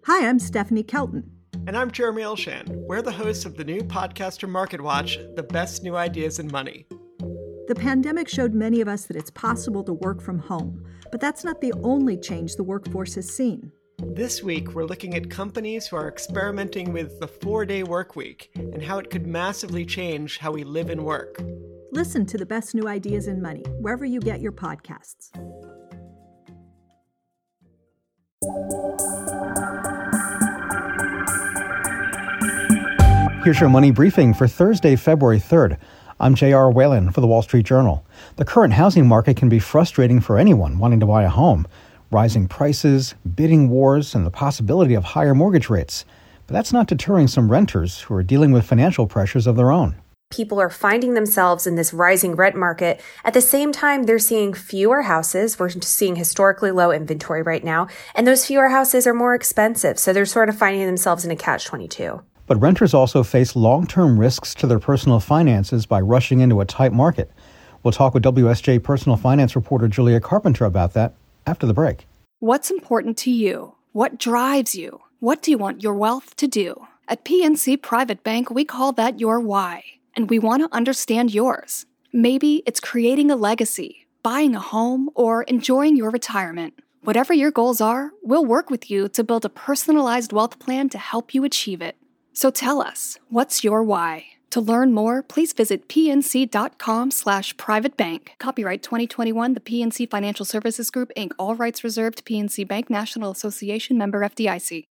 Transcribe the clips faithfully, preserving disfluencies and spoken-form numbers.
Hi, I'm Stephanie Kelton. And I'm Jeremy Elshan. We're the hosts of the new podcast from MarketWatch, The Best New Ideas in Money. The pandemic showed many of us that it's possible to work from home, but that's not the only change the workforce has seen. This week, we're looking at companies who are experimenting with the four-day work week and how it could massively change how we live and work. Listen to The Best New Ideas in Money, wherever you get your podcasts. Here's your money briefing for Thursday, February third. I'm J R Whalen for The Wall Street Journal. The current housing market can be frustrating for anyone wanting to buy a home. Rising prices, bidding wars, and the possibility of higher mortgage rates. But that's not deterring some renters who are dealing with financial pressures of their own. People are finding themselves in this rising rent market. At the same time, they're seeing fewer houses. We're seeing historically low inventory right now, and those fewer houses are more expensive. So they're sort of finding themselves in a catch twenty-two. But renters also face long-term risks to their personal finances by rushing into a tight market. We'll talk with W S J personal finance reporter Julia Carpenter about that after the break. What's important to you? What drives you? What do you want your wealth to do? At P N C Private Bank, we call that your why, and we want to understand yours. Maybe it's creating a legacy, buying a home, or enjoying your retirement. Whatever your goals are, we'll work with you to build a personalized wealth plan to help you achieve it. So tell us, what's your why? To learn more, please visit pnc.com slash private bank. Copyright twenty twenty-one, the P N C Financial Services Group, Incorporated. All rights reserved. P N C Bank National Association, member F D I C.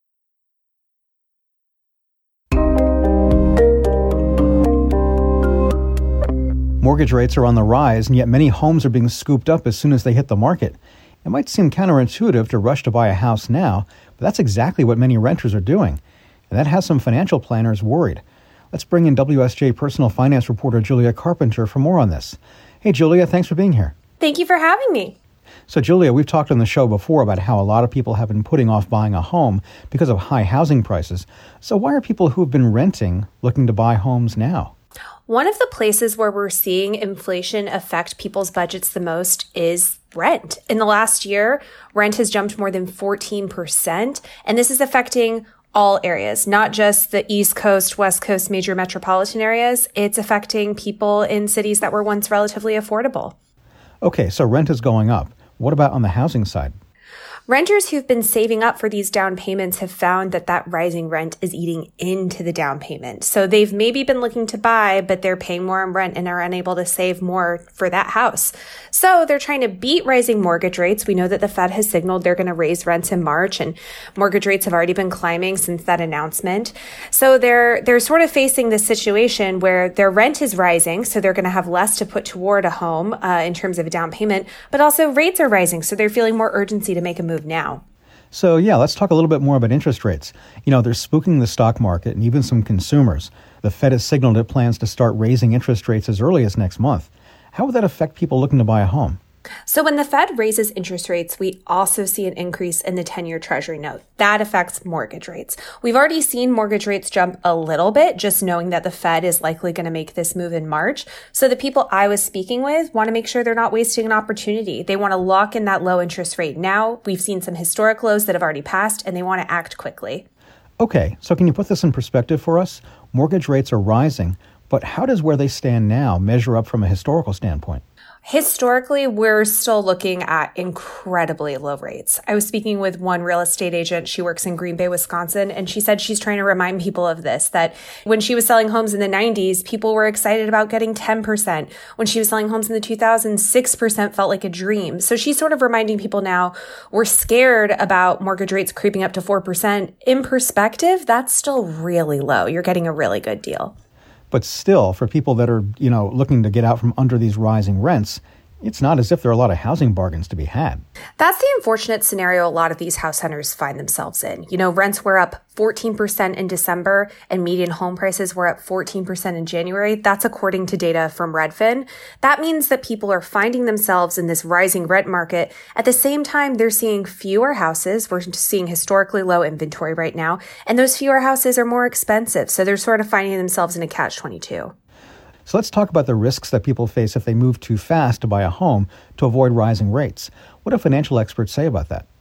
Mortgage rates are on the rise, and yet many homes are being scooped up as soon as they hit the market. It might seem counterintuitive to rush to buy a house now, but that's exactly what many renters are doing. And that has some financial planners worried. Let's bring in W S J personal finance reporter Julia Carpenter for more on this. Hey, Julia, thanks for being here. Thank you for having me. So, Julia, we've talked on the show before about how a lot of people have been putting off buying a home because of high housing prices. So why are people who have been renting looking to buy homes now? One of the places where we're seeing inflation affect people's budgets the most is rent. In the last year, rent has jumped more than fourteen percent, and this is affecting all areas, not just the East Coast, West Coast, major metropolitan areas. It's affecting people in cities that were once relatively affordable. Okay, so rent is going up. What about on the housing side? Renters who've been saving up for these down payments have found that that rising rent is eating into the down payment. So they've maybe been looking to buy, but they're paying more in rent and are unable to save more for that house. So they're trying to beat rising mortgage rates. We know that the Fed has signaled they're going to raise rents in March, and mortgage rates have already been climbing since that announcement. So they're they're sort of facing this situation where their rent is rising, so they're going to have less to put toward a home uh, in terms of a down payment, but also rates are rising, so they're feeling more urgency to make a move now. So yeah, let's talk a little bit more about interest rates. You know, they're spooking the stock market and even some consumers. The Fed has signaled it plans to start raising interest rates as early as next month. How would that affect people looking to buy a home? So when the Fed raises interest rates, we also see an increase in the ten-year Treasury note. That affects mortgage rates. We've already seen mortgage rates jump a little bit, just knowing that the Fed is likely going to make this move in March. So the people I was speaking with want to make sure they're not wasting an opportunity. They want to lock in that low interest rate now. We've seen some historic lows that have already passed, and they want to act quickly. Okay, so can you put this in perspective for us? Mortgage rates are rising, but how does where they stand now measure up from a historical standpoint? Historically, we're still looking at incredibly low rates. I was speaking with one real estate agent. She works in Green Bay, Wisconsin, and she said she's trying to remind people of this, that when she was selling homes in the nineties, people were excited about getting ten percent. When she was selling homes in the two thousands, six percent felt like a dream. So she's sort of reminding people now, we're scared about mortgage rates creeping up to four percent. In perspective, that's still really low. You're getting a really good deal. But still, for people that are, you know, looking to get out from under these rising rents, it's not as if there are a lot of housing bargains to be had. That's the unfortunate scenario a lot of these house hunters find themselves in. You know, rents were up fourteen percent in December and median home prices were up fourteen percent in January. That's according to data from Redfin. That means that people are finding themselves in this rising rent market. At the same time, they're seeing fewer houses. We're seeing historically low inventory right now, and those fewer houses are more expensive. So they're sort of finding themselves in a catch twenty-two. So let's talk about the risks that people face if they move too fast to buy a home to avoid rising rates. What do financial experts say about that?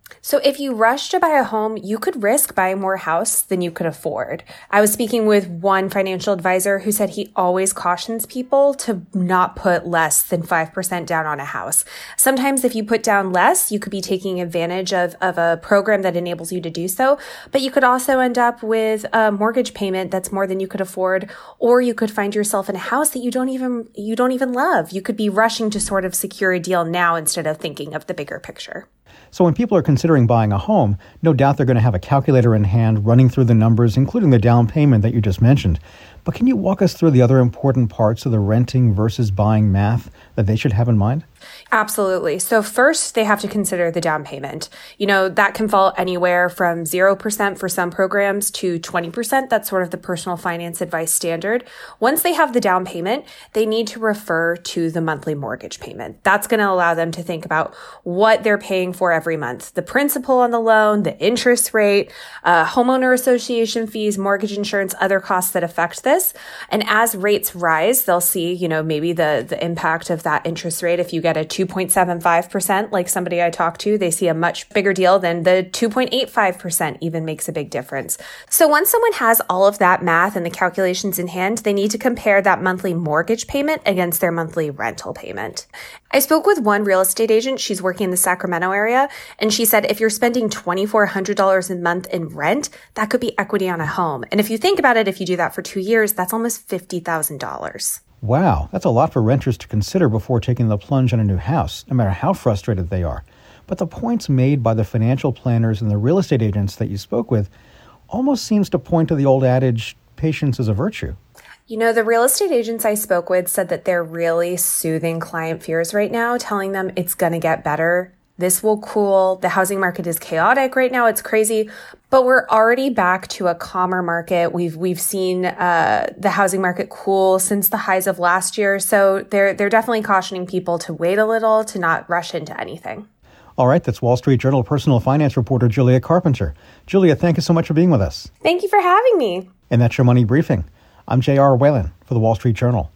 So if you rush to buy a home, you could risk buying more house than you could afford. I was speaking with one financial advisor who said he always cautions people to not put less than five percent down on a house. Sometimes if you put down less, you could be taking advantage of, of a program that enables you to do so, but you could also end up with a mortgage payment that's more than you could afford, or you could find yourself in a house that you don't even, you don't even love. You could be rushing to sort of secure a deal now instead of thinking of the bigger picture. So when people are considering buying a home, no doubt they're going to have a calculator in hand running through the numbers, including the down payment that you just mentioned. But can you walk us through the other important parts of the renting versus buying math that they should have in mind? Absolutely. So first, they have to consider the down payment. You know, that can fall anywhere from zero percent for some programs to twenty percent. That's sort of the personal finance advice standard. Once they have the down payment, they need to refer to the monthly mortgage payment. That's going to allow them to think about what they're paying for every month, the principal on the loan, the interest rate, uh, homeowner association fees, mortgage insurance, other costs that affect this. And as rates rise, they'll see, you know, maybe the, the impact of that interest rate. If you get a two point seven five percent, like somebody I talked to, they see a much bigger deal than the two point eight five percent even makes a big difference. So once someone has all of that math and the calculations in hand, they need to compare that monthly mortgage payment against their monthly rental payment. I spoke with one real estate agent. She's working in the Sacramento area, and she said if you're spending two thousand four hundred dollars a month in rent, that could be equity on a home. And if you think about it, if you do that for two years, that's almost fifty thousand dollars. Wow, that's a lot for renters to consider before taking the plunge on a new house, no matter how frustrated they are. But the points made by the financial planners and the real estate agents that you spoke with almost seems to point to the old adage, patience is a virtue. You know, the real estate agents I spoke with said that they're really soothing client fears right now, telling them it's going to get better. This will cool. The housing market is chaotic right now. It's crazy, but we're already back to a calmer market. We've we've seen uh, the housing market cool since the highs of last year. So they're they're definitely cautioning people to wait a little, to not rush into anything. All right, that's Wall Street Journal personal finance reporter Julia Carpenter. Julia, thank you so much for being with us. Thank you for having me. And that's your Money Briefing. I'm J R. Whalen for the Wall Street Journal.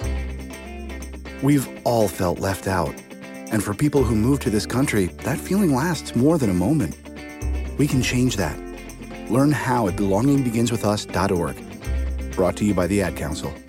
We've all felt left out. And for people who move to this country, that feeling lasts more than a moment. We can change that. Learn how at belonging begins with us dot org. Brought to you by the Ad Council.